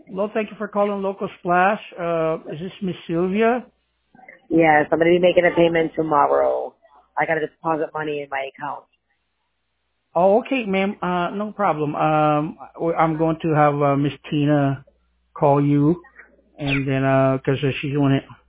Hello, thank you for calling Local Splash. Is this Miss Sylvia? Yes, I'm going to be making a payment tomorrow. I got to deposit money in my account. Oh, okay, ma'am. No problem. I'm going to have Miss Tina call you, and then 'cause she's doing it